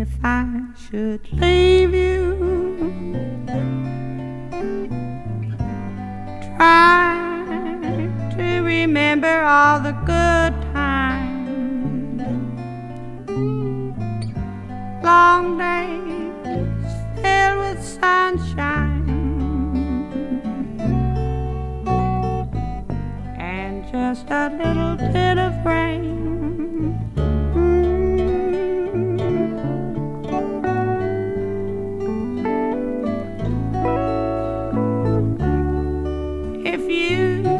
if I should leave you, try to remember all the good times, long days filled with sunshine, and just a little bit of rain. If you